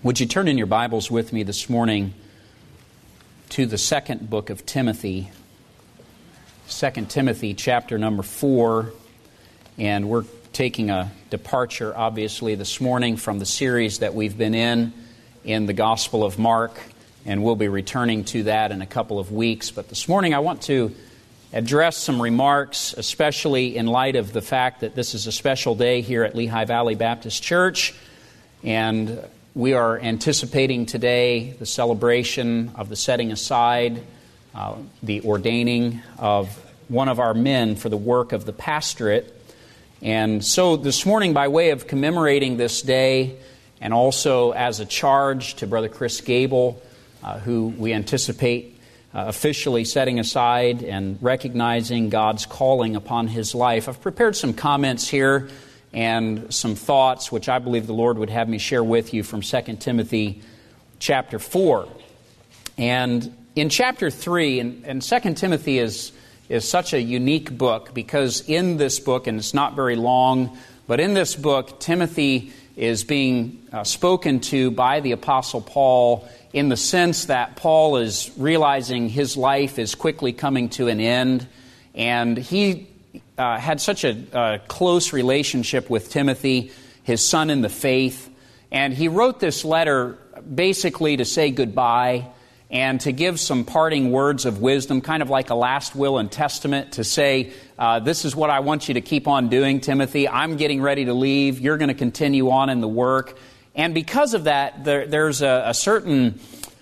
Would you turn in your Bibles with me this morning to the second book of Timothy, 2 Timothy chapter number 4, and we're taking a departure, obviously, this morning from the series that we've been in the Gospel of Mark, and we'll be returning to that in a couple of weeks. But this morning I want to address some remarks, especially in light of the fact that this is a special day here at Lehigh Valley Baptist Church, and we are anticipating today the celebration of the setting aside, the ordaining of one of our men for the work of the pastorate. And so this morning, by way of commemorating this day, and also as a charge to Brother Chris Gable, who we anticipate officially setting aside and recognizing God's calling upon his life, I've prepared some comments here and some thoughts which I believe the Lord would have me share with you from 2 Timothy chapter 4. And in chapter 3, and 2 Timothy is such a unique book because in this book, and it's not very long, but in this book, Timothy is being spoken to by the Apostle Paul in the sense that Paul is realizing his life is quickly coming to an end, and he had such a close relationship with Timothy, his son in the faith, and he wrote this letter basically to say goodbye and to give some parting words of wisdom, kind of like a last will and testament, to say, this is what I want you to keep on doing, Timothy. I'm getting ready to leave. You're going to continue on in the work. And because of that, there's a certain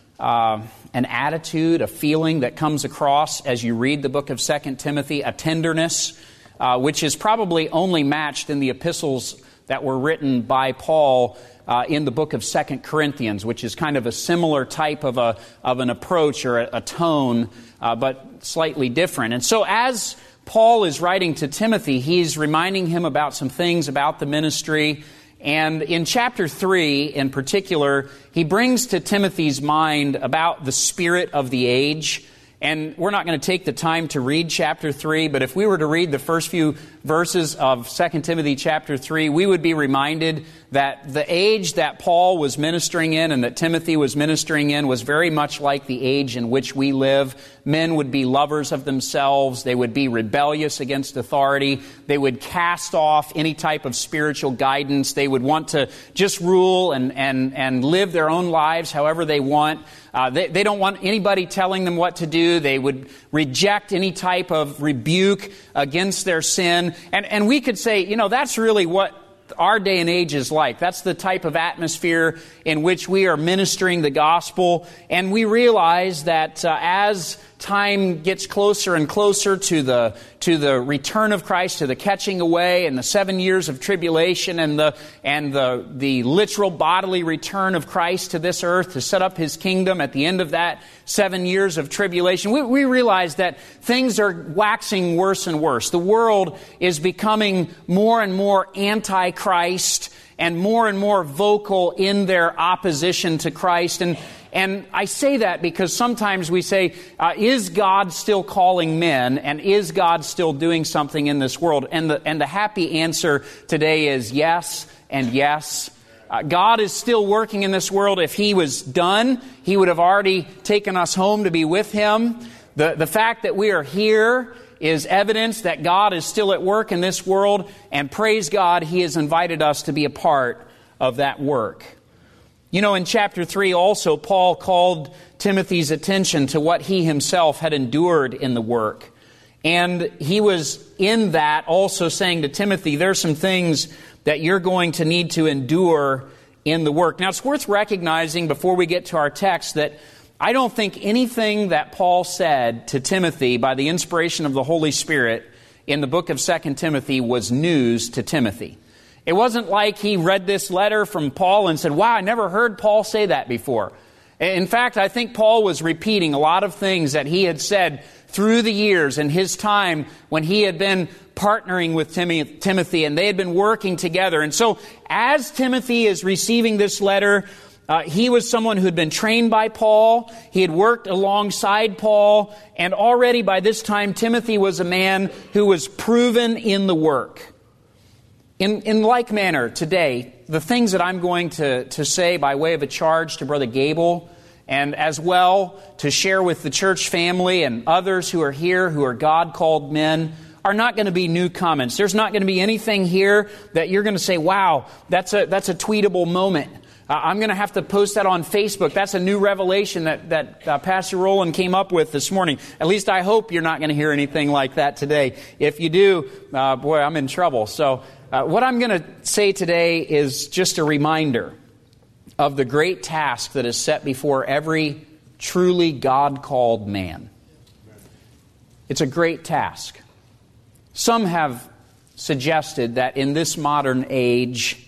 an attitude, a feeling that comes across as you read the book of 2 Timothy, a tenderness, which is probably only matched in the epistles that were written by Paul in the book of 2 Corinthians, which is kind of a similar type of an approach or a tone, but slightly different. And so as Paul is writing to Timothy, he's reminding him about some things about the ministry. And in chapter 3 in particular, he brings to Timothy's mind about the spirit of the age. And we're not going to take the time to read chapter 3, but if we were to read the first few verses of 2 Timothy chapter 3, we would be reminded that the age that Paul was ministering in and that Timothy was ministering in was very much like the age in which we live. Men would be lovers of themselves. They would be rebellious against authority. They would cast off any type of spiritual guidance. They would want to just rule and live their own lives however they want. They don't want anybody telling them what to do. They would reject any type of rebuke against their sin. And we could say, that's really what our day and age is like. That's the type of atmosphere in which we are ministering the gospel. And we realize that as time gets closer and closer to the return of Christ, to the catching away and the 7 years of tribulation and the literal bodily return of Christ to this earth to set up His kingdom at the end of that 7 years of tribulation, we realize that things are waxing worse and worse. The world is becoming more and more anti-Christ and more vocal in their opposition to Christ. And I say that because sometimes we say, is God still calling men? And is God still doing something in this world? And the happy answer today is yes and yes. God is still working in this world. If He was done, He would have already taken us home to be with Him. The fact that we are here is evidence that God is still at work in this world. And praise God, He has invited us to be a part of that work. In chapter 3 also, Paul called Timothy's attention to what he himself had endured in the work. And he was in that also saying to Timothy, there's some things that you're going to need to endure in the work. Now, it's worth recognizing before we get to our text that I don't think anything that Paul said to Timothy by the inspiration of the Holy Spirit in the book of 2 Timothy was news to Timothy. It wasn't like he read this letter from Paul and said, wow, I never heard Paul say that before. In fact, I think Paul was repeating a lot of things that he had said through the years in his time when he had been partnering with Timothy and they had been working together. And so as Timothy is receiving this letter, he was someone who had been trained by Paul. He had worked alongside Paul. And already by this time, Timothy was a man who was proven in the work. In like manner, today, the things that I'm going to say by way of a charge to Brother Gable, and as well to share with the church family and others who are here who are God-called men, are not going to be new comments. There's not going to be anything here that you're going to say, wow, that's a tweetable moment. I'm going to have to post that on Facebook. That's a new revelation that Pastor Rowland came up with this morning. At least I hope you're not going to hear anything like that today. If you do, boy, I'm in trouble. So what I'm going to say today is just a reminder of the great task that is set before every truly God-called man. It's a great task. Some have suggested that in this modern age,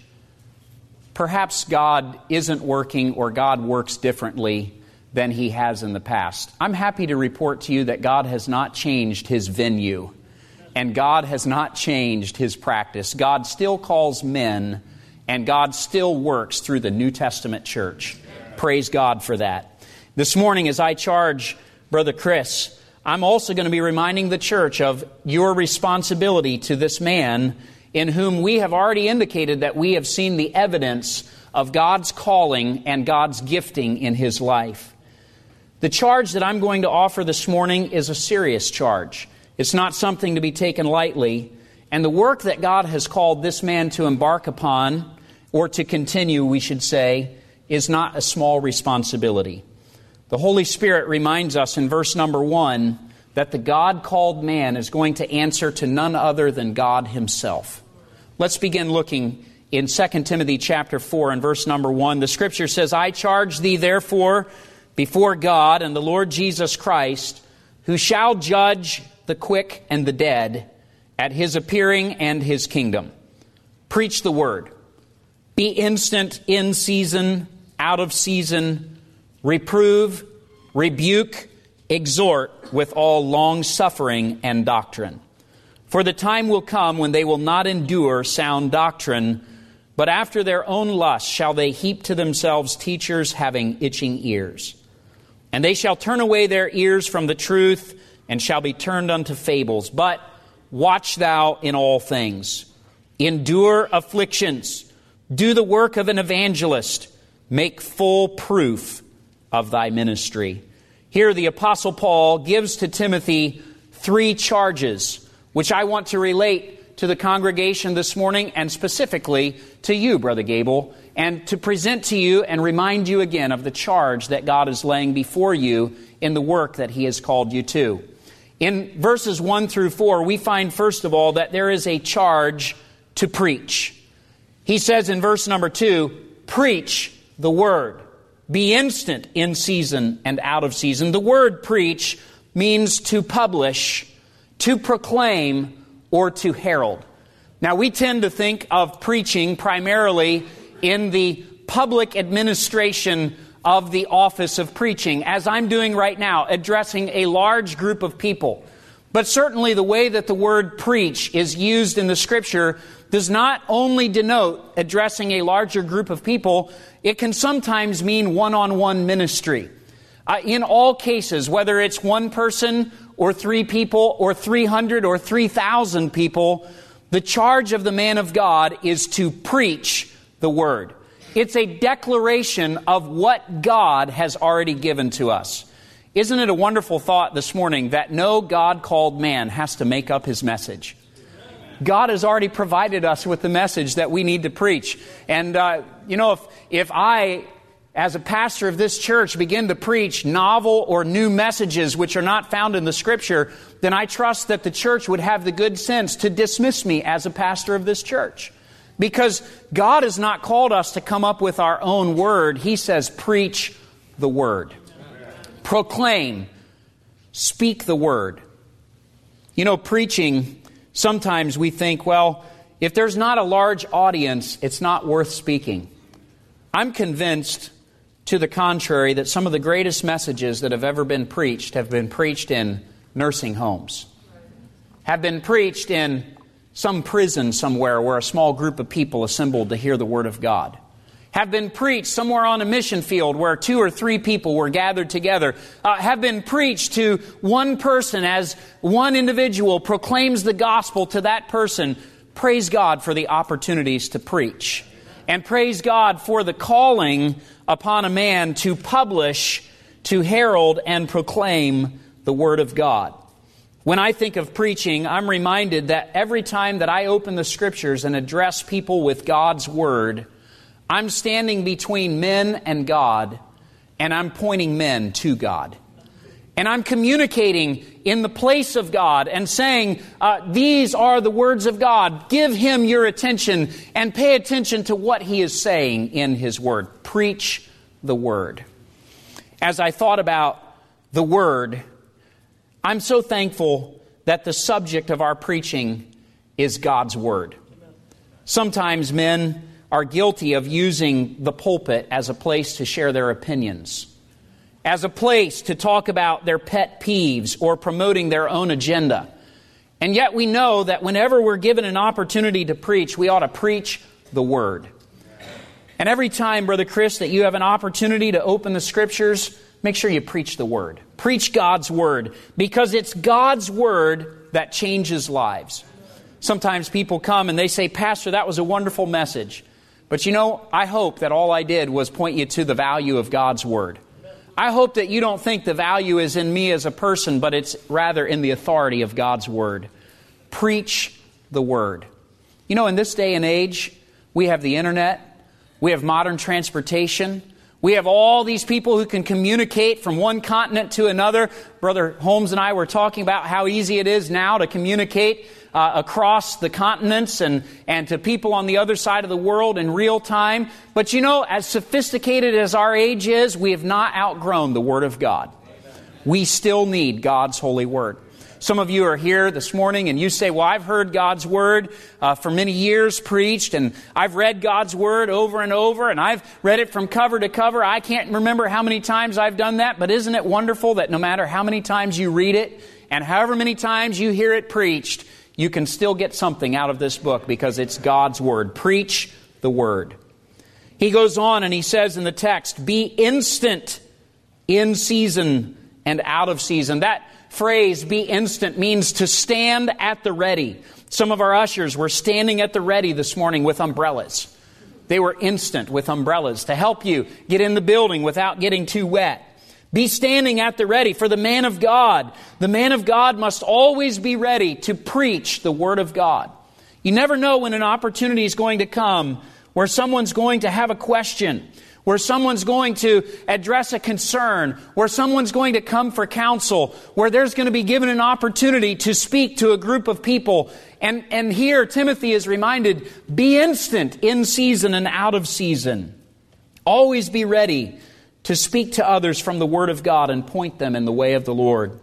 perhaps God isn't working or God works differently than He has in the past. I'm happy to report to you that God has not changed His venue and God has not changed His practice. God still calls men and God still works through the New Testament church. Praise God for that. This morning, as I charge Brother Chris, I'm also going to be reminding the church of your responsibility to this man in whom we have already indicated that we have seen the evidence of God's calling and God's gifting in his life. The charge that I'm going to offer this morning is a serious charge. It's not something to be taken lightly. And the work that God has called this man to embark upon, or to continue, we should say, is not a small responsibility. The Holy Spirit reminds us in verse number 1 that the God-called man is going to answer to none other than God Himself. Let's begin looking in 2 Timothy chapter 4 and verse number 1. The Scripture says, I charge thee therefore before God and the Lord Jesus Christ, who shall judge the quick and the dead at His appearing and His kingdom. Preach the word. Be instant in season, out of season. Reprove, rebuke, exhort with all long-suffering and doctrine. For the time will come when they will not endure sound doctrine, but after their own lust shall they heap to themselves teachers having itching ears. And they shall turn away their ears from the truth, and shall be turned unto fables. But watch thou in all things. Endure afflictions. Do the work of an evangelist. Make full proof of thy ministry. Here the Apostle Paul gives to Timothy 3 charges, which I want to relate to the congregation this morning and specifically to you, Brother Gable, and to present to you and remind you again of the charge that God is laying before you in the work that He has called you to. In verses 1 through 4, we find, first of all, that there is a charge to preach. He says in verse number 2, preach the word. Be instant in season and out of season. The word preach means to publish, to proclaim, or to herald. Now, we tend to think of preaching primarily in the public administration of the office of preaching, as I'm doing right now, addressing a large group of people. But certainly the way that the word preach is used in the Scripture does not only denote addressing a larger group of people, it can sometimes mean one-on-one ministry. In all cases, whether it's one person or 3 people or 300 or 3,000 people, the charge of the man of God is to preach the word. It's a declaration of what God has already given to us. Isn't it a wonderful thought this morning that no God-called man has to make up his message? God has already provided us with the message that we need to preach. And, if I, as a pastor of this church, begin to preach novel or new messages which are not found in the Scripture, then I trust that the church would have the good sense to dismiss me as a pastor of this church. Because God has not called us to come up with our own word. He says, preach the word. Proclaim. Speak the word. Preaching, sometimes we think, well, if there's not a large audience, it's not worth speaking. I'm convinced, to the contrary, that some of the greatest messages that have ever been preached have been preached in nursing homes, have been preached in some prison somewhere where a small group of people assembled to hear the Word of God, have been preached somewhere on a mission field where 2 or 3 people were gathered together, have been preached to one person as one individual proclaims the gospel to that person. Praise God for the opportunities to preach. And praise God for the calling upon a man to publish, to herald, and proclaim the Word of God. When I think of preaching, I'm reminded that every time that I open the Scriptures and address people with God's Word, I'm standing between men and God, and I'm pointing men to God. And I'm communicating in the place of God and saying, these are the words of God. Give Him your attention and pay attention to what He is saying in His Word. Preach the Word. As I thought about the Word, I'm so thankful that the subject of our preaching is God's Word. Sometimes men are guilty of using the pulpit as a place to share their opinions, as a place to talk about their pet peeves or promoting their own agenda. And yet we know that whenever we're given an opportunity to preach, we ought to preach the Word. And every time, Brother Chris, that you have an opportunity to open the Scriptures, make sure you preach the Word. Preach God's Word, because it's God's Word that changes lives. Sometimes people come and they say, Pastor, that was a wonderful message. But you know, I hope that all I did was point you to the value of God's Word. I hope that you don't think the value is in me as a person, but it's rather in the authority of God's Word. Preach the Word. You know, in this day and age, we have the internet, we have modern transportation, we have all these people who can communicate from one continent to another. Brother Holmes and I were talking about how easy it is now to communicate across the continents and to people on the other side of the world in real time. But you know, as sophisticated as our age is, we have not outgrown the Word of God. We still need God's holy Word. Some of you are here this morning and you say, well, I've heard God's Word for many years preached, and I've read God's Word over and over, and I've read it from cover to cover. I can't remember how many times I've done that, but isn't it wonderful that no matter how many times you read it and however many times you hear it preached, you can still get something out of this book because it's God's Word. Preach the Word. He goes on and he says in the text, be instant in season and out of season. That phrase, be instant, means to stand at the ready. Some of our ushers were standing at the ready this morning with umbrellas. They were instant with umbrellas to help you get in the building without getting too wet. Be standing at the ready. For the man of God must always be ready to preach the Word of God. You never know when an opportunity is going to come where someone's going to have a question, where someone's going to address a concern, where someone's going to come for counsel, where there's going to be given an opportunity to speak to a group of people. And here Timothy is reminded, be instant in season and out of season. Always be ready to speak to others from the Word of God and point them in the way of the Lord.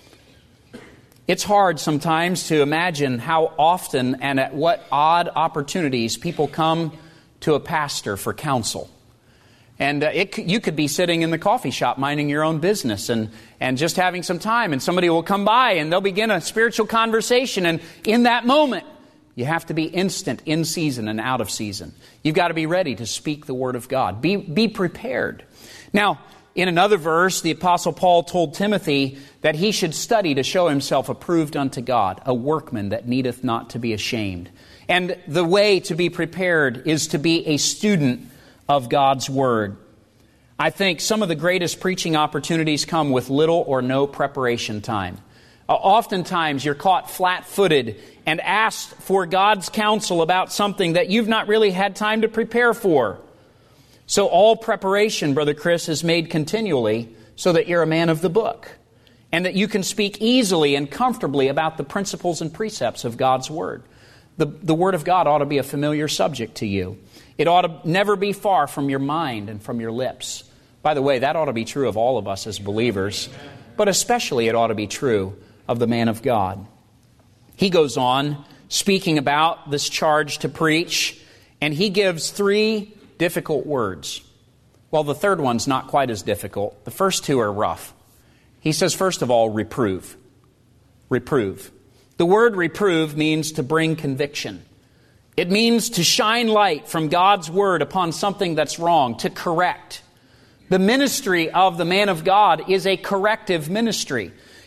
It's hard sometimes to imagine how often and at what odd opportunities people come to a pastor for counsel. And you could be sitting in the coffee shop minding your own business and just having some time, and somebody will come by and they'll begin a spiritual conversation, and in that moment you have to be instant in season and out of season. You've got to be ready to speak the Word of God. Be prepared. Now, in another verse, the Apostle Paul told Timothy that he should study to show himself approved unto God, a workman that needeth not to be ashamed. And the way to be prepared is to be a student of God's Word. I think some of the greatest preaching opportunities come with little or no preparation time. Oftentimes you're caught flat-footed and asked for God's counsel about something that you've not really had time to prepare for. So all preparation, Brother Chris, is made continually so that you're a man of the book and that you can speak easily and comfortably about the principles and precepts of God's Word. The Word of God ought to be a familiar subject to you. It ought to never be far from your mind and from your lips. By the way, that ought to be true of all of us as believers, but especially it ought to be true of the man of God. He goes on speaking about this charge to preach, and he gives 3 difficult words. Well, the third one's not quite as difficult. The first 2 are rough. He says, first of all, reprove. Reprove. The word reprove means to bring conviction. It means to shine light from God's Word upon something that's wrong, to correct. The ministry of the man of God is a corrective ministry.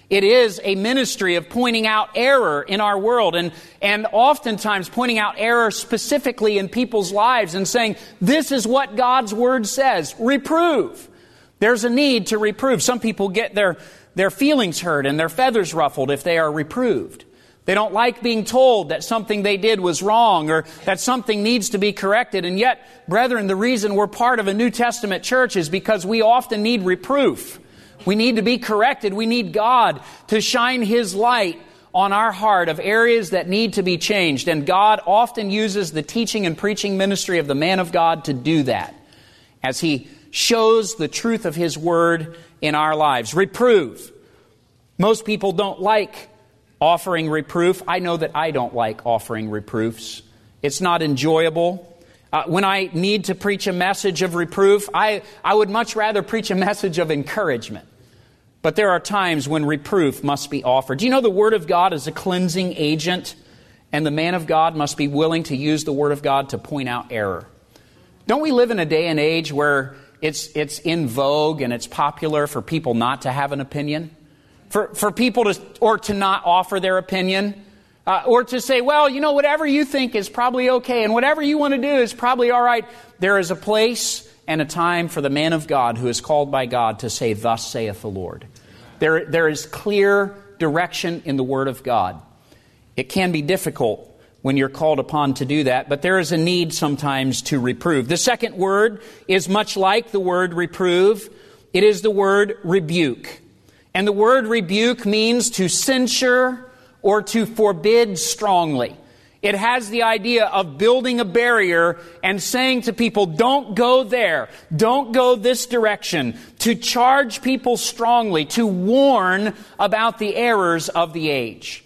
It is a ministry of pointing out error in our world and oftentimes pointing out error specifically in people's lives and saying, this is what God's Word says. Reprove. There's a need to reprove. Some people get their feelings hurt and their feathers ruffled if they are reproved. They don't like being told that something they did was wrong or that something needs to be corrected. And yet, brethren, the reason we're part of a New Testament church is because we often need reproof. We need to be corrected. We need God to shine His light on our heart of areas that need to be changed. And God often uses the teaching and preaching ministry of the man of God to do that, as He shows the truth of His Word in our lives. Reprove. Most people don't like offering reproof. I know that I don't like offering reproofs. It's not enjoyable. When I need to preach a message of reproof, I would much rather preach a message of encouragement. But there are times when reproof must be offered. Do you know the Word of God is a cleansing agent? And the man of God must be willing to use the Word of God to point out error. Don't we live in a day and age where it's in vogue and it's popular for people not to have an opinion? For people to not offer their opinion, or to say, well, you know, whatever you think is probably okay, and whatever you want to do is probably all right. There is a place and a time for the man of God who is called by God to say, thus saith the Lord. There is clear direction in the Word of God. It can be difficult when you're called upon to do that, but there is a need sometimes to reprove. The second word is much like the word reprove. It is the word rebuke. And the word rebuke means to censure or to forbid strongly. It has the idea of building a barrier and saying to people, don't go there, don't go this direction, to charge people strongly, to warn about the errors of the age.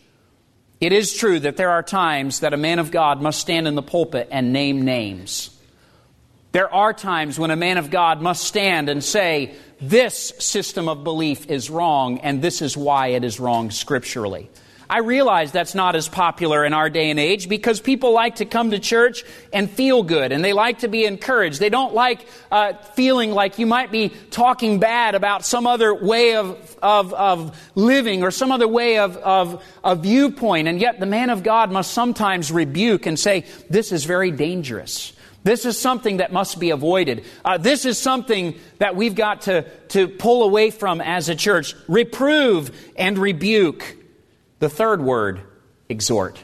It is true that there are times that a man of God must stand in the pulpit and name names. There are times when a man of God must stand and say, this system of belief is wrong, and this is why it is wrong scripturally. I realize that's not as popular in our day and age because people like to come to church and feel good, and they like to be encouraged. They don't like feeling like you might be talking bad about some other way of living or some other way of viewpoint. And yet the man of God must sometimes rebuke and say, this is very dangerous. This is something that must be avoided. This is something that we've got to pull away from as a church. Reprove and rebuke. The third word, exhort.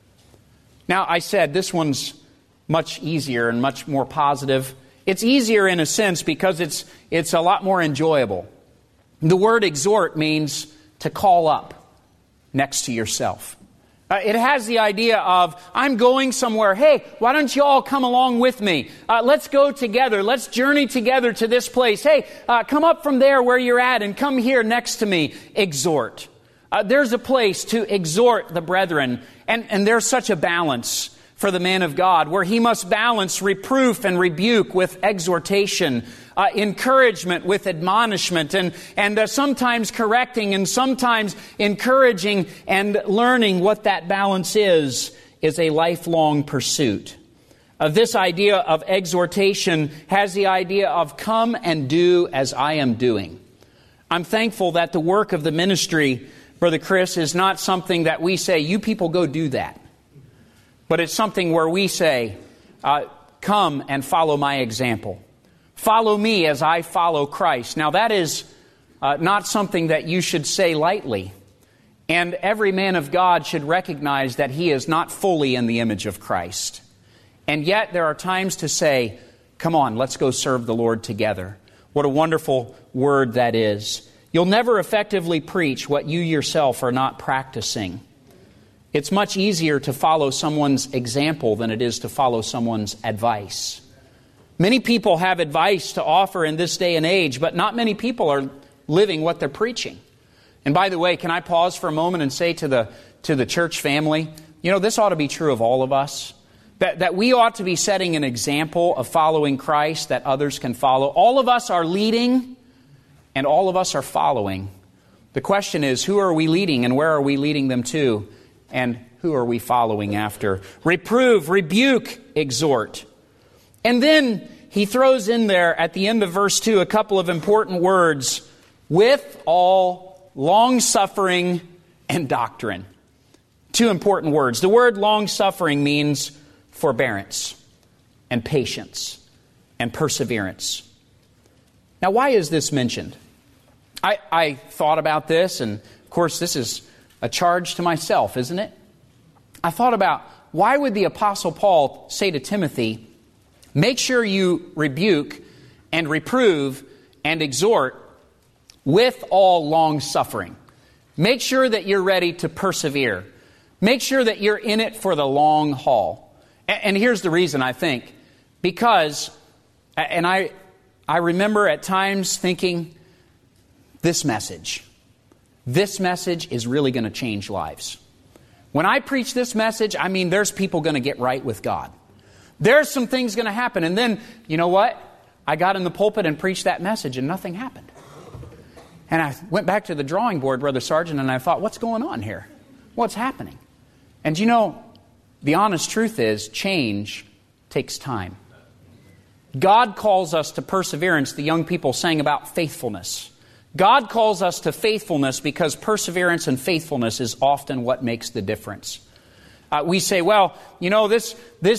Now, I said this one's much easier and much more positive. It's easier in a sense because it's a lot more enjoyable. The word exhort means to call up next to yourself. It has the idea of, I'm going somewhere. Hey, why don't you all come along with me? Let's go together. Let's journey together to this place. Hey, come up from there where you're at and come here next to me. Exhort. There's a place to exhort the brethren. And there's such a balance for the man of God where he must balance reproof and rebuke with exhortation, encouragement with admonishment, and sometimes correcting and sometimes encouraging and learning what that balance is a lifelong pursuit. This idea of exhortation has the idea of come and do as I am doing. I'm thankful that the work of the ministry, Brother Chris, is not something that we say, you people go do that. But it's something where we say, come and follow my example. Follow me as I follow Christ. Now that is not something that you should say lightly. And every man of God should recognize that he is not fully in the image of Christ. And yet there are times to say, come on, let's go serve the Lord together. What a wonderful word that is. You'll never effectively preach what you yourself are not practicing. It's much easier to follow someone's example than it is to follow someone's advice. Many people have advice to offer in this day and age, but not many people are living what they're preaching. And by the way, can I pause for a moment and say to the church family, you know, this ought to be true of all of us. That we ought to be setting an example of following Christ that others can follow. All of us are leading and all of us are following. The question is, who are we leading and where are we leading them to? And who are we following after? Reprove, rebuke, exhort. And then he throws in there at the end of verse 2 a couple of important words. With all long-suffering and doctrine. Two important words. The word long-suffering means forbearance and patience and perseverance. Now, why is this mentioned? I thought about this, and of course this is a charge to myself, isn't it? I thought about, why would the Apostle Paul say to Timothy, make sure you rebuke and reprove and exhort with all long suffering. Make sure that you're ready to persevere. Make sure that you're in it for the long haul. And here's the reason, I think. Because, and I remember at times thinking, this message is really going to change lives. When I preach this message, I mean, there's people going to get right with God. There's some things going to happen. And then, you know what? I got in the pulpit and preached that message and nothing happened. And I went back to the drawing board, Brother Sargent, and I thought, what's going on here? What's happening? And you know, the honest truth is, change takes time. God calls us to perseverance. The young people sang about faithfulness. God calls us to faithfulness because perseverance and faithfulness is often what makes the difference. We say, well, you know, this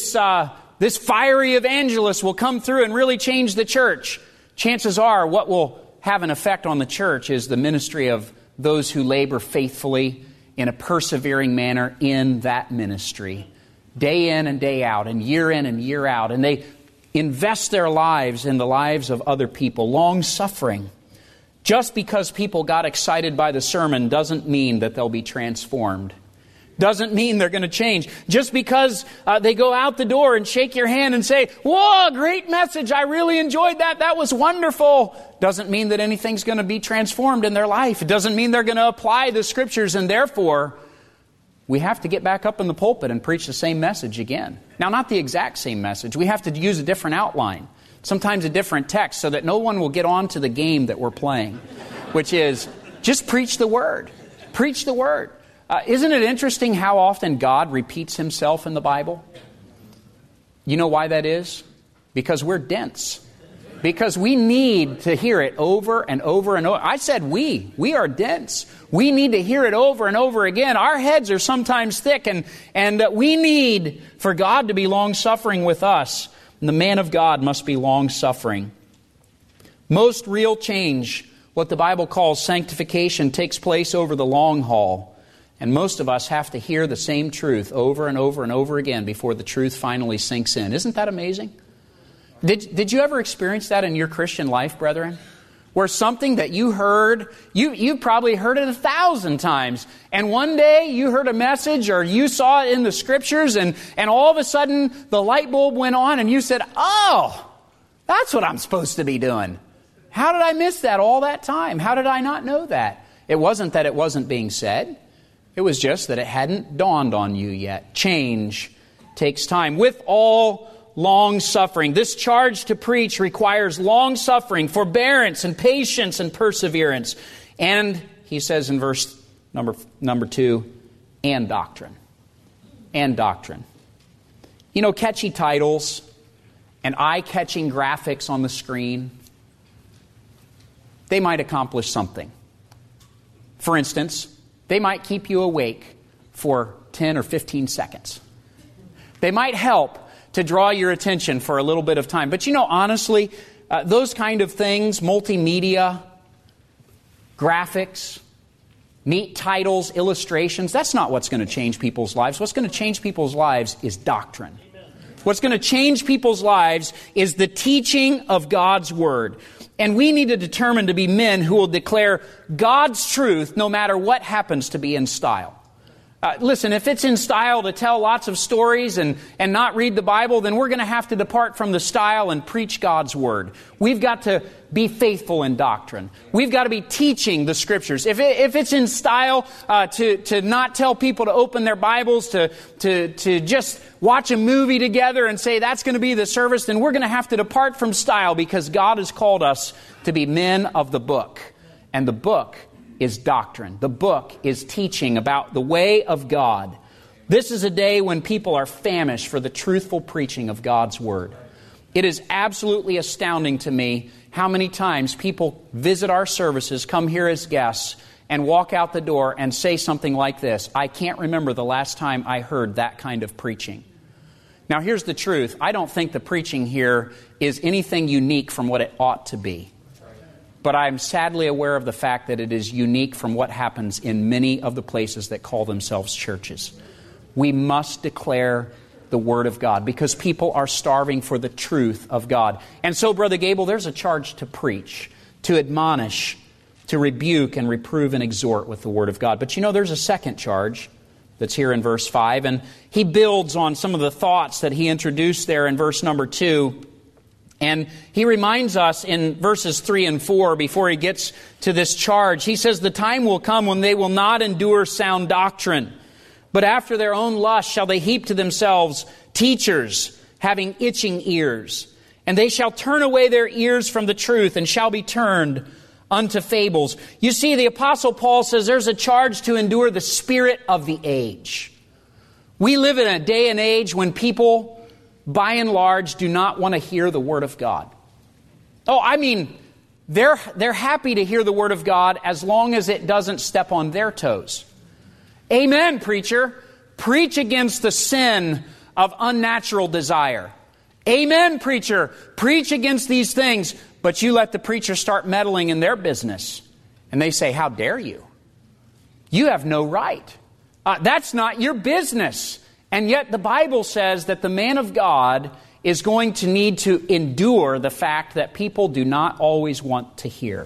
fiery evangelist will come through and really change the church. Chances are what will have an effect on the church is the ministry of those who labor faithfully in a persevering manner in that ministry, day in and day out, and year in and year out. And they invest their lives in the lives of other people, long-suffering. Just because people got excited by the sermon doesn't mean that they'll be transformed. Doesn't mean they're going to change. Just because they go out the door and shake your hand and say, whoa, great message, I really enjoyed that, that was wonderful, doesn't mean that anything's going to be transformed in their life. It doesn't mean they're going to apply the Scriptures, and therefore, we have to get back up in the pulpit and preach the same message again. Now, not the exact same message. We have to use a different outline, sometimes a different text, so that no one will get on to the game that we're playing, which is just preach the Word. Preach the Word. Isn't it interesting how often God repeats Himself in the Bible? You know why that is? Because we're dense. Because we need to hear it over and over and over. I said we. We are dense. We need to hear it over and over again. Our heads are sometimes thick, and we need for God to be long-suffering with us. And the man of God must be long-suffering. Most real change, what the Bible calls sanctification, takes place over the long haul. And most of us have to hear the same truth over and over and over again before the truth finally sinks in. Isn't that amazing? Did you ever experience that in your Christian life, brethren? Where something that you heard, you probably heard it 1,000 times. And one day you heard a message or you saw it in the Scriptures and all of a sudden the light bulb went on and you said, oh, that's what I'm supposed to be doing. How did I miss that all that time? How did I not know that? It wasn't that it wasn't being said. It was just that it hadn't dawned on you yet. Change takes time. With all long-suffering. This charge to preach requires long-suffering, forbearance, and patience, and perseverance. And, he says in verse number 2, and doctrine. And doctrine. You know, catchy titles and eye-catching graphics on the screen, they might accomplish something. For instance, they might keep you awake for 10 or 15 seconds. They might help to draw your attention for a little bit of time. But you know, honestly, those kind of things, multimedia, graphics, neat titles, illustrations, that's not what's going to change people's lives. What's going to change people's lives is doctrine. What's going to change people's lives is the teaching of God's Word. And we need to determine to be men who will declare God's truth no matter what happens to be in style. Listen, if it's in style to tell lots of stories and not read the Bible, then we're going to have to depart from the style and preach God's Word. We've got to be faithful in doctrine. We've got to be teaching the Scriptures. If it's in style to not tell people to open their Bibles, to just watch a movie together and say that's going to be the service, then we're going to have to depart from style because God has called us to be men of the book. And the book is doctrine. The book is teaching about the way of God. This is a day when people are famished for the truthful preaching of God's Word. It is absolutely astounding to me how many times people visit our services, come here as guests, and walk out the door and say something like this: I can't remember the last time I heard that kind of preaching. Now, here's the truth. I don't think the preaching here is anything unique from what it ought to be. But I'm sadly aware of the fact that it is unique from what happens in many of the places that call themselves churches. We must declare the Word of God because people are starving for the truth of God. And so, Brother Gable, there's a charge to preach, to admonish, to rebuke and reprove and exhort with the Word of God. But you know, there's a second charge that's here in verse 5. And he builds on some of the thoughts that he introduced there in verse number 2. And he reminds us in verses 3 and 4, before he gets to this charge, he says, the time will come when they will not endure sound doctrine, but after their own lust shall they heap to themselves teachers having itching ears. And they shall turn away their ears from the truth and shall be turned unto fables. You see, the Apostle Paul says there's a charge to endure the spirit of the age. We live in a day and age when people, by and large, do not want to hear the Word of God. Oh, I mean, they're happy to hear the Word of God as long as it doesn't step on their toes. Amen, preacher. Preach against the sin of unnatural desire. Amen, preacher. Preach against these things. But you let the preacher start meddling in their business. And they say, how dare you? You have no right. That's not your business. And yet the Bible says that the man of God is going to need to endure the fact that people do not always want to hear.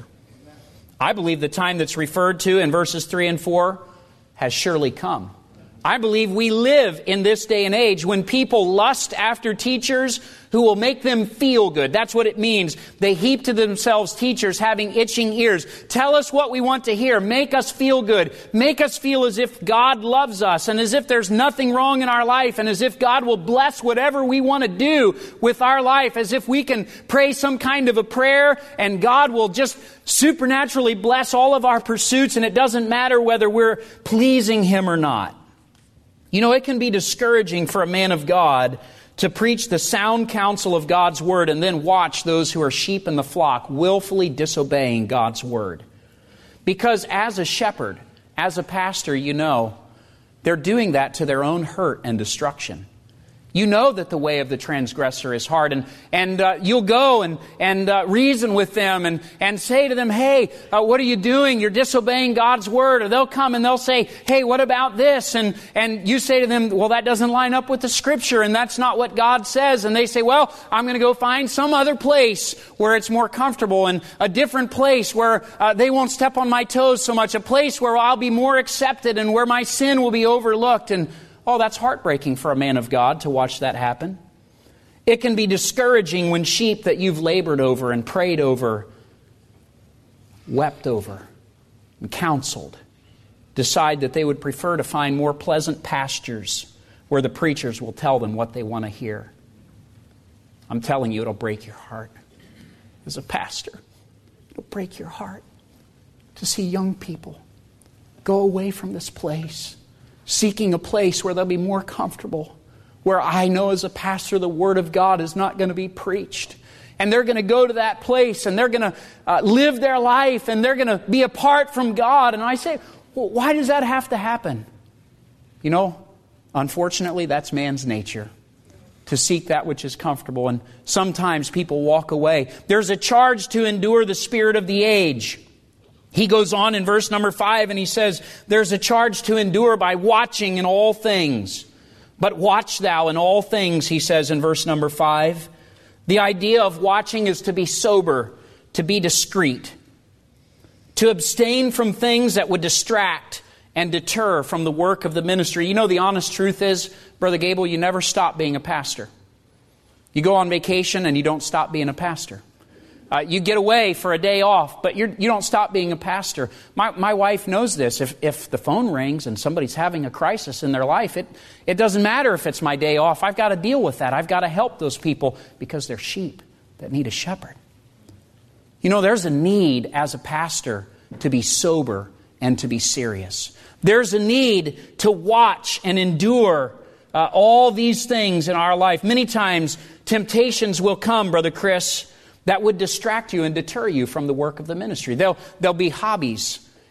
I believe the time that's referred to in verses 3 and 4 has surely come. I believe we live in this day and age when people lust after teachers who will make them feel good. That's what it means. They heap to themselves teachers having itching ears. Tell us what we want to hear. Make us feel good. Make us feel as if God loves us and as if there's nothing wrong in our life and as if God will bless whatever we want to do with our life, as if we can pray some kind of a prayer and God will just supernaturally bless all of our pursuits, and it doesn't matter whether we're pleasing Him or not. You know, it can be discouraging for a man of God to preach the sound counsel of God's Word and then watch those who are sheep in the flock willfully disobeying God's Word. Because as a shepherd, as a pastor, you know, they're doing that to their own hurt and destruction. You know that the way of the transgressor is hard, and you'll go and reason with them and say to them, hey, what are you doing? You're disobeying God's Word. Or they'll come and they'll say, hey, what about this? And you say to them, well, that doesn't line up with the Scripture, and that's not what God says. And they say, well, I'm going to go find some other place where it's more comfortable, and a different place where they won't step on my toes so much, a place where I'll be more accepted and where my sin will be overlooked. And oh, that's heartbreaking for a man of God to watch that happen. It can be discouraging when sheep that you've labored over and prayed over, wept over, and counseled, decide that they would prefer to find more pleasant pastures where the preachers will tell them what they want to hear. I'm telling you, it'll break your heart. As a pastor, it'll break your heart to see young people go away from this place, seeking a place where they'll be more comfortable, where I know as a pastor the Word of God is not going to be preached. And they're going to go to that place and they're going to live their life and they're going to be apart from God. And I say, well, why does that have to happen? You know, unfortunately, that's man's nature, to seek that which is comfortable. And sometimes people walk away. There's a charge to endure the spirit of the age. He goes on in verse number 5 and he says, there's a charge to endure by watching in all things. But watch thou in all things, he says in verse number 5. The idea of watching is to be sober, to be discreet, to abstain from things that would distract and deter from the work of the ministry. You know, the honest truth is, Brother Gable, you never stop being a pastor. You go on vacation and you don't stop being a pastor. You get away for a day off, but you don't stop being a pastor. My wife knows this. If the phone rings and somebody's having a crisis in their life, it doesn't matter if it's my day off. I've got to deal with that. I've got to help those people because they're sheep that need a shepherd. You know, there's a need as a pastor to be sober and to be serious. There's a need to watch and endure all these things in our life. Many times, temptations will come, Brother Chris, that would distract you and deter you from the work of the ministry. There'll be hobbies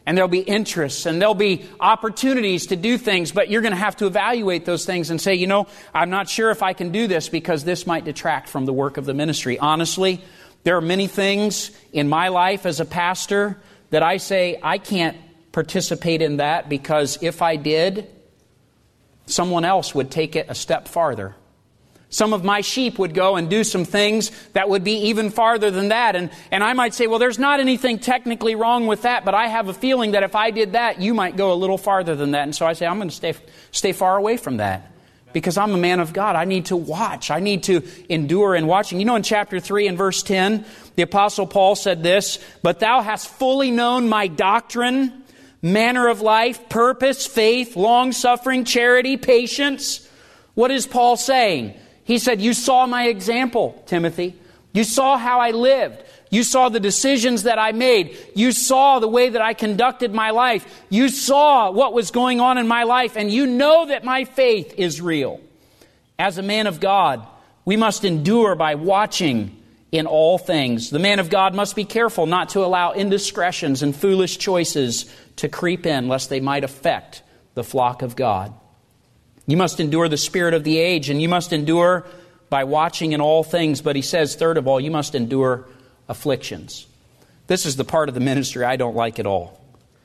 and there'll be interests, and there'll be opportunities to do things, but you're going to have to evaluate those things and say, I'm not sure if I can do this because this might detract from the work of the ministry. Honestly, there are many things in my life as a pastor that I say I can't participate in that because if I did, someone else would take it a step farther. Some of my sheep would go and do some things that would be even farther than that. And I might say, well, there's not anything technically wrong with that, but I have a feeling that if I did that, you might go a little farther than that. And so I say, I'm going to stay far away from that because I'm a man of God. I need to watch. I need to endure in watching. In chapter 3 and verse 10, the Apostle Paul said this, "But thou hast fully known my doctrine, manner of life, purpose, faith, long-suffering, charity, patience." What is Paul saying? He said, you saw my example, Timothy. You saw how I lived. You saw the decisions that I made. You saw the way that I conducted my life. You saw what was going on in my life, and you know that my faith is real. As a man of God, we must endure by watching in all things. The man of God must be careful not to allow indiscretions and foolish choices to creep in, lest they might affect the flock of God. You must endure the spirit of the age, and you must endure by watching in all things. But he says, third of all, you must endure afflictions. This is the part of the ministry I don't like at all.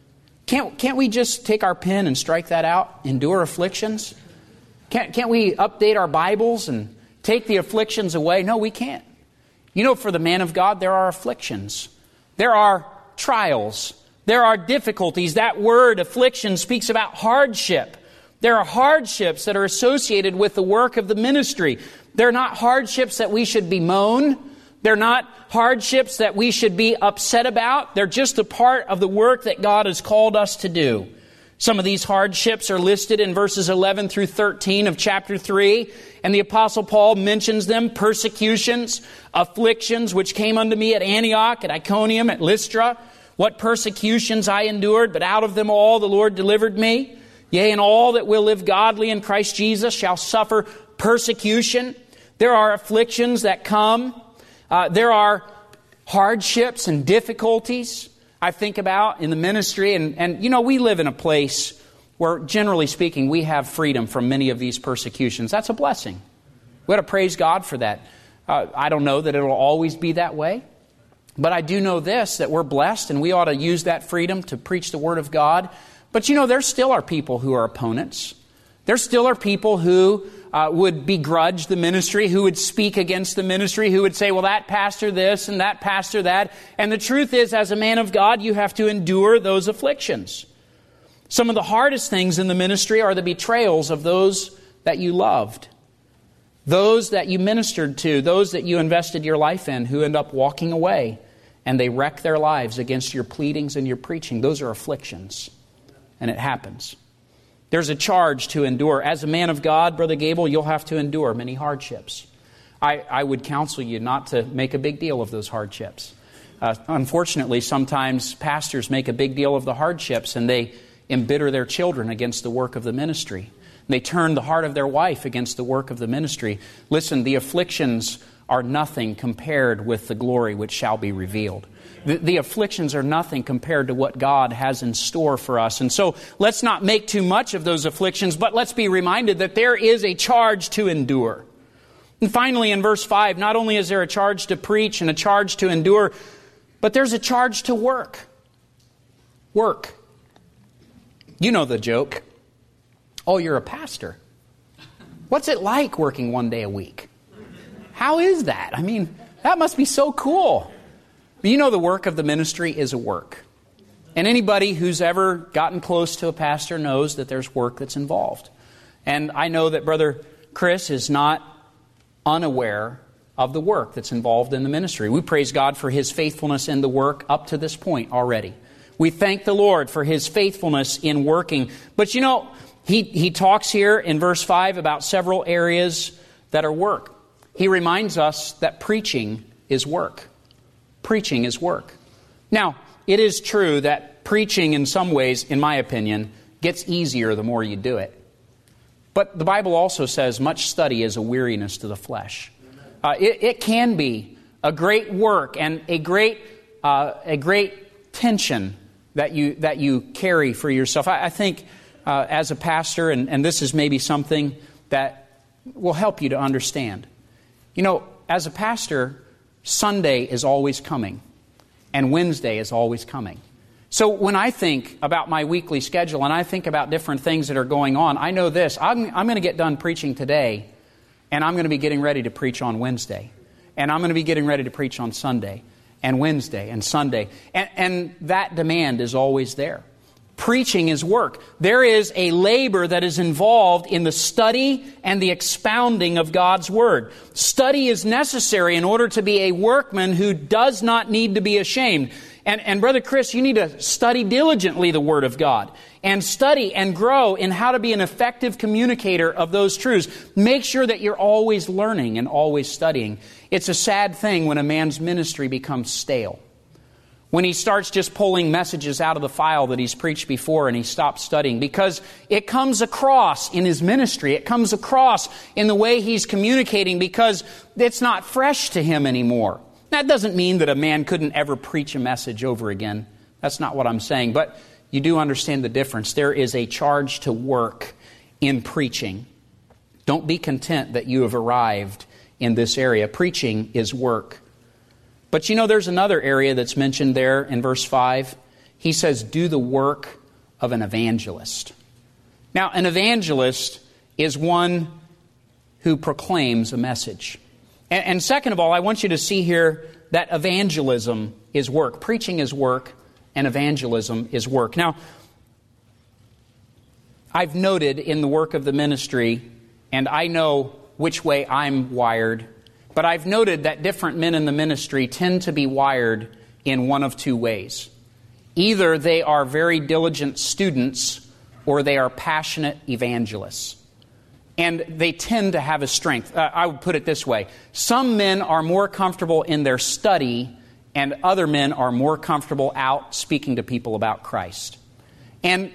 Can't we just take our pen and strike that out? Endure afflictions? Can't we update our Bibles and take the afflictions away? No, we can't. For the man of God, there are afflictions. There are trials. There are difficulties. That word affliction speaks about hardship. There are hardships that are associated with the work of the ministry. They're not hardships that we should bemoan. They're not hardships that we should be upset about. They're just a part of the work that God has called us to do. Some of these hardships are listed in verses 11 through 13 of chapter 3. And the Apostle Paul mentions them: persecutions, afflictions, which came unto me at Antioch, at Iconium, at Lystra. What persecutions I endured, but out of them all the Lord delivered me. Yea, and all that will live godly in Christ Jesus shall suffer persecution. There are afflictions that come. There are hardships and difficulties. I think about in the ministry, and we live in a place where, generally speaking, we have freedom from many of these persecutions. That's a blessing. We ought to praise God for that. I don't know that it'll always be that way, but I do know this, that we're blessed, and we ought to use that freedom to preach the Word of God. But there still are people who are opponents. There still are people who would begrudge the ministry, who would speak against the ministry, who would say, well, that pastor this and that pastor that. And the truth is, as a man of God, you have to endure those afflictions. Some of the hardest things in the ministry are the betrayals of those that you loved, those that you ministered to, those that you invested your life in, who end up walking away, and they wreck their lives against your pleadings and your preaching. Those are afflictions. And it happens. There's a charge to endure. As a man of God, Brother Gable, you'll have to endure many hardships. I would counsel you not to make a big deal of those hardships. Unfortunately, sometimes pastors make a big deal of the hardships and they embitter their children against the work of the ministry. They turn the heart of their wife against the work of the ministry. Listen, the afflictions are nothing compared with the glory which shall be revealed. The afflictions are nothing compared to what God has in store for us. And so let's not make too much of those afflictions, but let's be reminded that there is a charge to endure. And finally, in verse 5, not only is there a charge to preach and a charge to endure, but there's a charge to work. Work. You know the joke. Oh, you're a pastor. What's it like working one day a week? How is that? I mean, that must be so cool. But the work of the ministry is a work. And anybody who's ever gotten close to a pastor knows that there's work that's involved. And I know that Brother Chris is not unaware of the work that's involved in the ministry. We praise God for His faithfulness in the work up to this point already. We thank the Lord for His faithfulness in working. But He talks here in verse 5 about several areas that are work. He reminds us that preaching is work. Preaching is work. Now, it is true that preaching in some ways, in my opinion, gets easier the more you do it. But the Bible also says much study is a weariness to the flesh. It can be a great work and a great tension that you carry for yourself. I think as a pastor, and this is maybe something that will help you to understand. You know, as a pastor, Sunday is always coming, and Wednesday is always coming. So when I think about my weekly schedule and I think about different things that are going on, I know this. I'm going to get done preaching today, and I'm going to be getting ready to preach on Wednesday. And I'm going to be getting ready to preach on Sunday and Wednesday and Sunday. And that demand is always there. Preaching is work. There is a labor that is involved in the study and the expounding of God's Word. Study is necessary in order to be a workman who does not need to be ashamed. And Brother Chris, you need to study diligently the Word of God. And study and grow in how to be an effective communicator of those truths. Make sure that you're always learning and always studying. It's a sad thing when a man's ministry becomes stale. When he starts just pulling messages out of the file that he's preached before and he stops studying. Because it comes across in his ministry. It comes across in the way he's communicating because it's not fresh to him anymore. That doesn't mean that a man couldn't ever preach a message over again. That's not what I'm saying. But you do understand the difference. There is a charge to work in preaching. Don't be content that you have arrived in this area. Preaching is work. But you know, there's another area that's mentioned there in verse 5. He says, do the work of an evangelist. Now, an evangelist is one who proclaims a message. And second of all, I want you to see here that evangelism is work. Preaching is work, and evangelism is work. Now, I've noted in the work of the ministry, and I know which way I'm wired, but I've noted that different men in the ministry tend to be wired in one of two ways. Either they are very diligent students, or they are passionate evangelists. And they tend to have a strength. I would put it this way. Some men are more comfortable in their study, and other men are more comfortable out speaking to people about Christ. And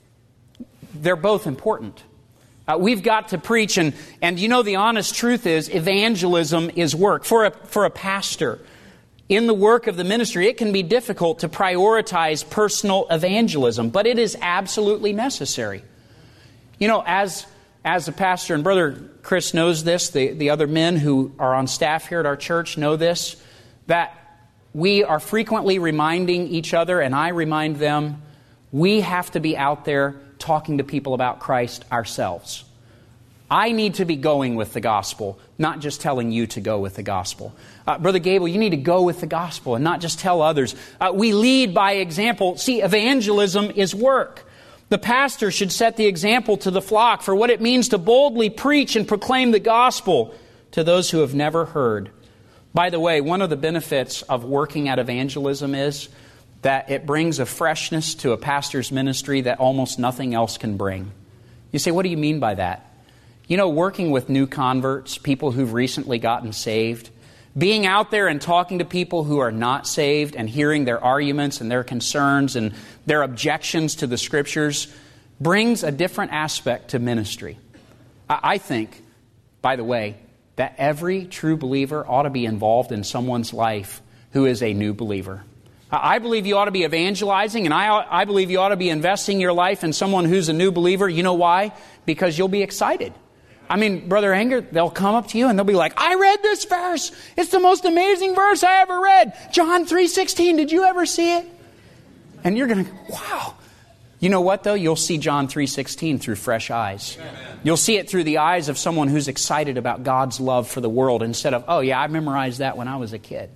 they're both important. We've got to preach, and you know the honest truth is evangelism is work. For a pastor, in the work of the ministry, it can be difficult to prioritize personal evangelism, but it is absolutely necessary. You know, as a pastor, and Brother Chris knows this, the other men who are on staff here at our church know this, that we are frequently reminding each other, and I remind them, we have to be out there talking to people about Christ ourselves. I need to be going with the gospel, not just telling you to go with the gospel. Brother Gable, you need to go with the gospel and not just tell others. We lead by example. See, evangelism is work. The pastor should set the example to the flock for what it means to boldly preach and proclaim the gospel to those who have never heard. By the way, one of the benefits of working at evangelism is that it brings a freshness to a pastor's ministry that almost nothing else can bring. You say, what do you mean by that? You know, working with new converts, people who've recently gotten saved, being out there and talking to people who are not saved and hearing their arguments and their concerns and their objections to the Scriptures brings a different aspect to ministry. I think, by the way, that every true believer ought to be involved in someone's life who is a new believer. I believe you ought to be evangelizing, and I believe you ought to be investing your life in someone who's a new believer. You know why? Because you'll be excited. I mean, Brother Anger, they'll come up to you and they'll be like, I read this verse. It's the most amazing verse I ever read. John 3:16, did you ever see it? And you're going to, wow. You know what, though? You'll see John 3:16 through fresh eyes. Amen. You'll see it through the eyes of someone who's excited about God's love for the world instead of, oh yeah, I memorized that when I was a kid.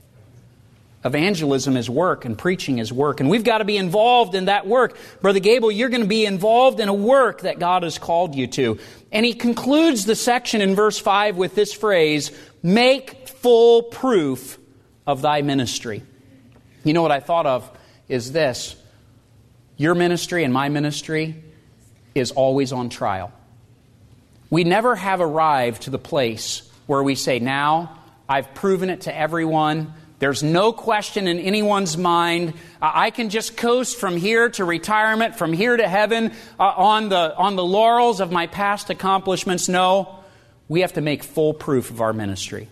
Evangelism is work and preaching is work. And we've got to be involved in that work. Brother Gable, you're going to be involved in a work that God has called you to. And he concludes the section in verse 5 with this phrase, make full proof of thy ministry. You know what I thought of is this. Your ministry and my ministry is always on trial. We never have arrived to the place where we say, now I've proven it to everyone. There's no question in anyone's mind. I can just coast from here to retirement, from here to heaven, on the laurels of my past accomplishments. No, we have to make full proof of our ministry.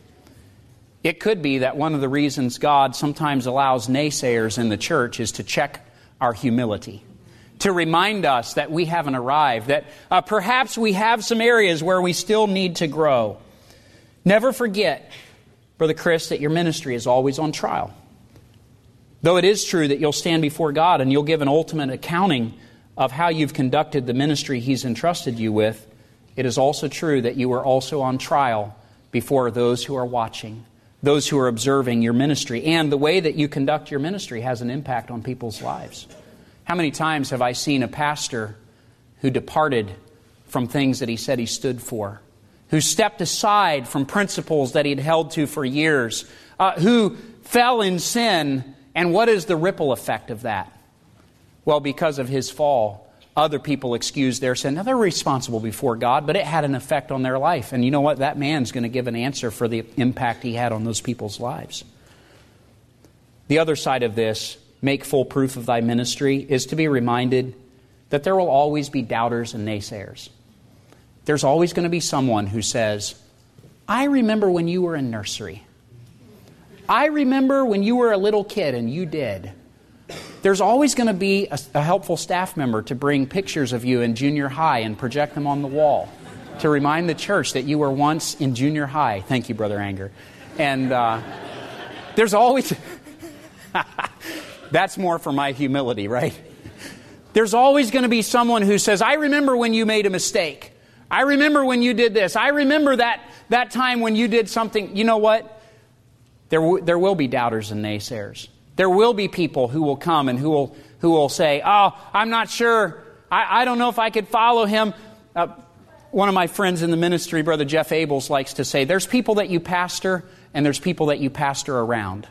It could be that one of the reasons God sometimes allows naysayers in the church is to check our humility, to remind us that we haven't arrived, that perhaps we have some areas where we still need to grow. Never forget, Brother Chris, that your ministry is always on trial. Though it is true that you'll stand before God and you'll give an ultimate accounting of how you've conducted the ministry He's entrusted you with, it is also true that you are also on trial before those who are watching, those who are observing your ministry. And the way that you conduct your ministry has an impact on people's lives. How many times have I seen a pastor who departed from things that he said he stood for, who stepped aside from principles that he'd held to for years, who fell in sin, and what is the ripple effect of that? Well, because of his fall, other people excused their sin. Now, they're responsible before God, but it had an effect on their life. And you know what? That man's going to give an answer for the impact he had on those people's lives. The other side of this, make full proof of thy ministry, is to be reminded that there will always be doubters and naysayers. There's always going to be someone who says, I remember when you were in nursery. I remember when you were a little kid and you did. There's always going to be a helpful staff member to bring pictures of you in junior high and project them on the wall to remind the church that you were once in junior high. Thank you, Brother Anger. And there's always... That's more for my humility, right? There's always going to be someone who says, I remember when you made a mistake. I remember when you did this. I remember that time when you did something. You know what? There will be doubters and naysayers. There will be people who will come and who will say, oh, I'm not sure. I don't know if I could follow him. One of my friends in the ministry, Brother Jeff Abels, likes to say, there's people that you pastor and there's people that you pastor around.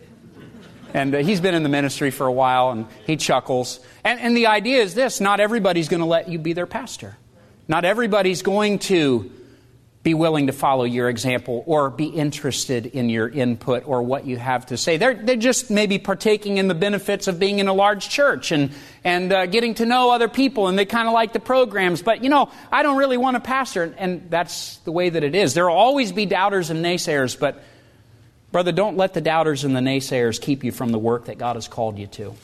And he's been in the ministry for a while and he chuckles. And the idea is this, not everybody's going to let you be their pastor. Not everybody's going to be willing to follow your example or be interested in your input or what you have to say. They're just maybe partaking in the benefits of being in a large church and getting to know other people, and they kind of like the programs. But, I don't really want to pastor, and that's the way that it is. There will always be doubters and naysayers, but, brother, don't let the doubters and the naysayers keep you from the work that God has called you to.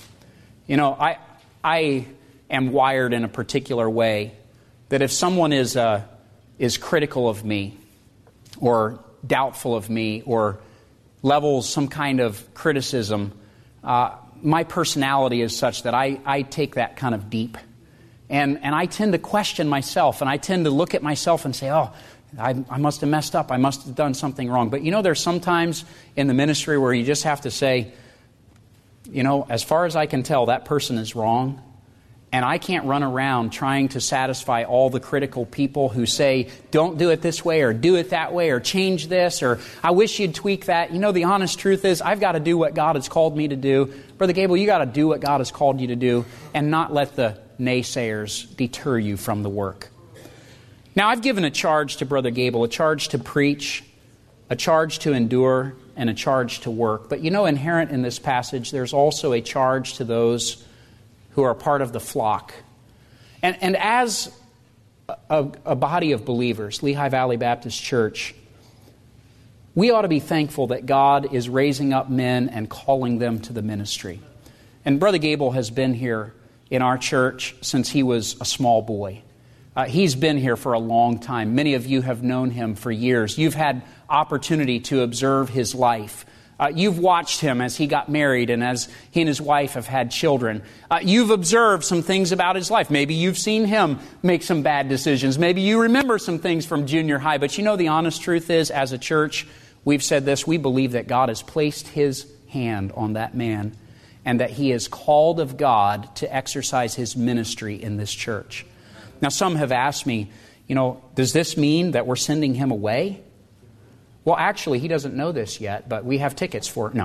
I am wired in a particular way that if someone is critical of me or doubtful of me or levels some kind of criticism, my personality is such that I take that kind of deep. And I tend to question myself, and I tend to look at myself and say, oh, I must have messed up. I must have done something wrong. But there's sometimes in the ministry where you just have to say, as far as I can tell, that person is wrong. And I can't run around trying to satisfy all the critical people who say, don't do it this way or do it that way or change this or I wish you'd tweak that. The honest truth is I've got to do what God has called me to do. Brother Gable, you got to do what God has called you to do and not let the naysayers deter you from the work. Now, I've given a charge to Brother Gable, a charge to preach, a charge to endure, and a charge to work. But inherent in this passage, there's also a charge to those who are part of the flock. And as a body of believers, Lehigh Valley Baptist Church, we ought to be thankful that God is raising up men and calling them to the ministry. And Brother Gable has been here in our church since he was a small boy. He's been here for a long time. Many of you have known him for years. You've had opportunity to observe his life. You've watched him as he got married and as he and his wife have had children. You've observed some things about his life. Maybe you've seen him make some bad decisions. Maybe you remember some things from junior high. But the honest truth is, as a church, we've said this, we believe that God has placed His hand on that man and that he is called of God to exercise his ministry in this church. Now, some have asked me, does this mean that we're sending him away? Well, actually, he doesn't know this yet, but we have tickets for it. No.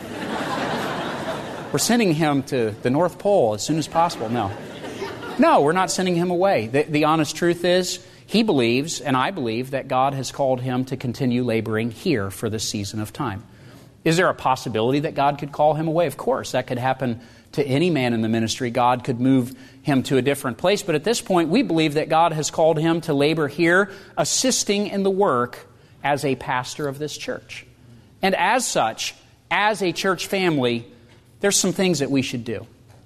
We're sending him to the North Pole as soon as possible. No, we're not sending him away. The honest truth is, he believes, and I believe, that God has called him to continue laboring here for this season of time. Is there a possibility that God could call him away? Of course, that could happen to any man in the ministry. God could move him to a different place. But at this point, we believe that God has called him to labor here, assisting in the work as a pastor of this church. And as such, as a church family, there's some things that we should do.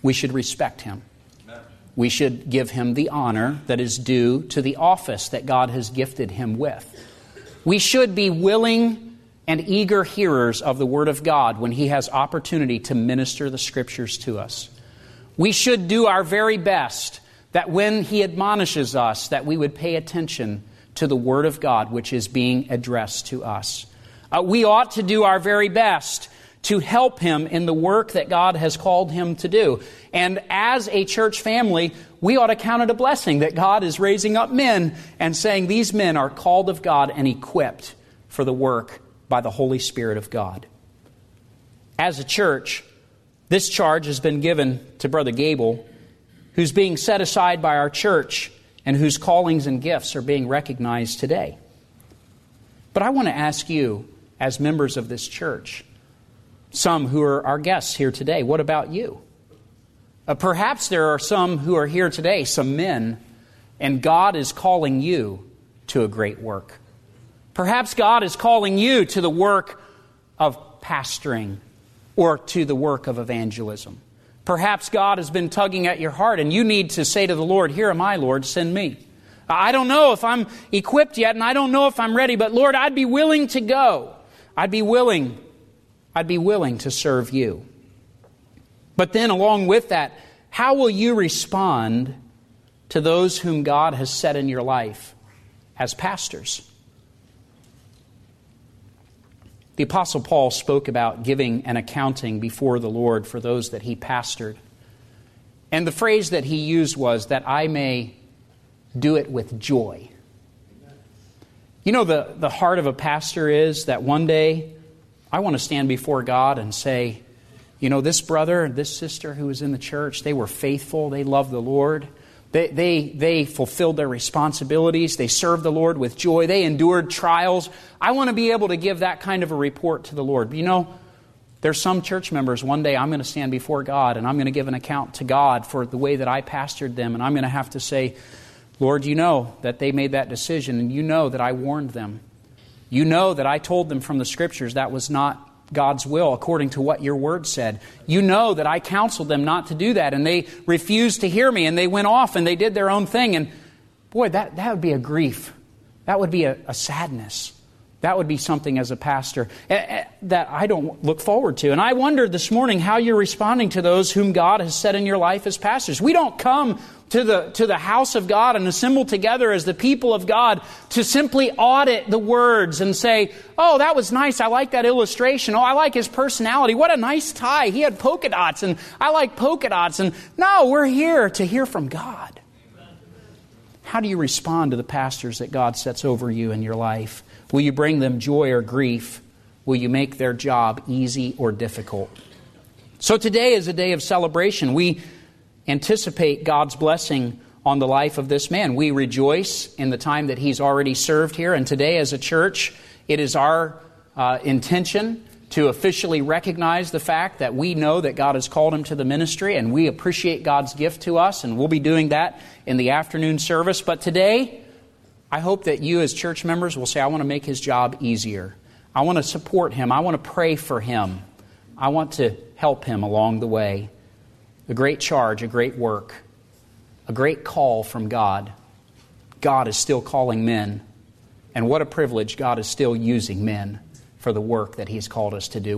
we should respect him. We should give him the honor that is due to the office that God has gifted him with. We should be willing and eager hearers of the Word of God when he has opportunity to minister the Scriptures to us. We should do our very best that when he admonishes us, that we would pay attention to the Word of God which is being addressed to us. We ought to do our very best to help him in the work that God has called him to do. And as a church family, we ought to count it a blessing that God is raising up men and saying these men are called of God and equipped for the work by the Holy Spirit of God. As a church, this charge has been given to Brother Gable, who's being set aside by our church and whose callings and gifts are being recognized today. But I want to ask you, as members of this church, some who are our guests here today, what about you? Perhaps there are some who are here today, some men, and God is calling you to a great work. Perhaps God is calling you to the work of pastoring or to the work of evangelism. Perhaps God has been tugging at your heart and you need to say to the Lord, "Here am I, Lord, send me." I don't know if I'm equipped yet and I don't know if I'm ready, but Lord, I'd be willing to go. I'd be willing to serve you. But then along with that, how will you respond to those whom God has set in your life as pastors? The Apostle Paul spoke about giving an accounting before the Lord for those that he pastored. And the phrase that he used was that I may do it with joy. You know, the heart of a pastor is that one day I want to stand before God and say, you know, this brother and this sister who was in the church, they were faithful, they loved the Lord. They fulfilled their responsibilities. They served the Lord with joy. They endured trials. I want to be able to give that kind of a report to the Lord. But you know, there's some church members, one day I'm going to stand before God and I'm going to give an account to God for the way that I pastored them. And I'm going to have to say, Lord, you know that they made that decision and you know that I warned them. You know that I told them from the Scriptures that was not God's will according to what your word said. You know that I counseled them not to do that and they refused to hear me and they went off and they did their own thing. And boy, that would be a grief. That would be a sadness. That would be something as a pastor that I don't look forward to. And I wondered this morning how you're responding to those whom God has set in your life as pastors. We don't come to the house of God and assemble together as the people of God to simply audit the words and say, oh, that was nice. I like that illustration. Oh, I like his personality. What a nice tie. He had polka dots and I like polka dots. And no, we're here to hear from God. How do you respond to the pastors that God sets over you in your life? Will you bring them joy or grief? Will you make their job easy or difficult? So today is a day of celebration. We anticipate God's blessing on the life of this man. We rejoice in the time that he's already served here. And today as a church, it is our intention to officially recognize the fact that we know that God has called him to the ministry and we appreciate God's gift to us. And we'll be doing that in the afternoon service. But today, I hope that you as church members will say, I want to make his job easier. I want to support him. I want to pray for him. I want to help him along the way. A great charge, a great work, a great call from God. God is still calling men. And what a privilege God is still using men for the work that he's called us to do.